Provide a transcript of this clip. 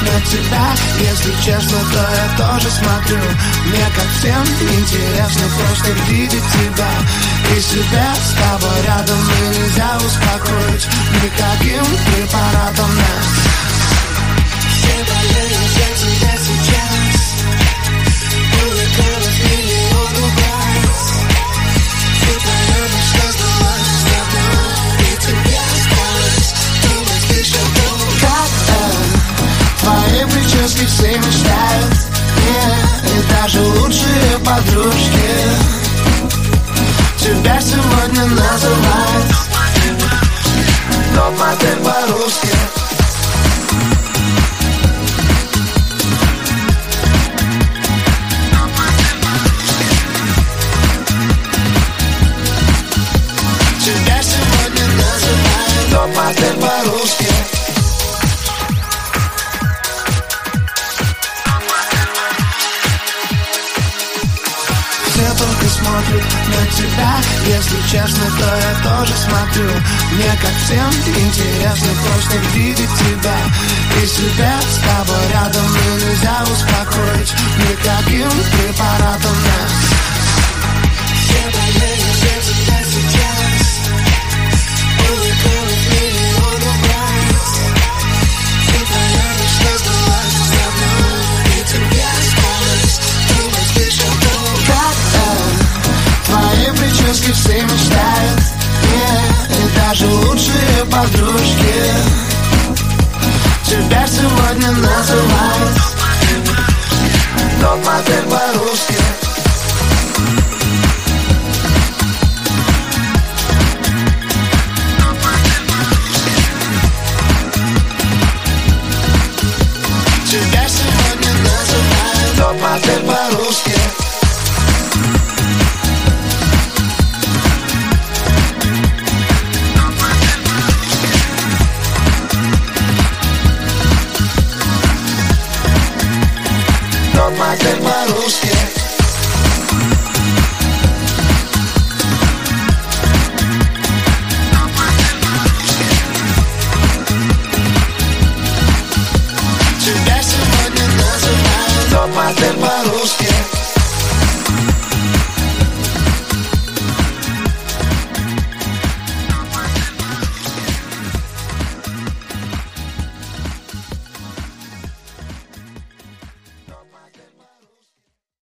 на тебя. Если честно, то я тоже смотрю. Мне, как всем, интересно просто видеть тебя и себя с тобой рядом. И нельзя успокоить никаким препаратом нас. Все болеют за тебя сейчас. Улыбалась миллиону глаз. Ты поймешь, что сдалась давно, и тебе осталось думать лишь о том, как твои прически все мечтают, и даже лучшие подружки тебя сегодня называют топ-модель по-русски. Тебя сегодня называют топ-модель по-русски. Все только смотрят на тебя. Если честно, то я тоже смотрю. Мне, как всем, интересно просто видеть тебя и себя с тобой рядом. И нельзя успокоить никаким препаратом нас. Все болеют за тебя сейчас. Улыбалась миллиону глаз. Ты поймешь, что сдалась давно, и тебе осталось думать лишь о том, как твои прически все мечтают, и даже лучшие подружки тебя сегодня называют топ-модель по-русски.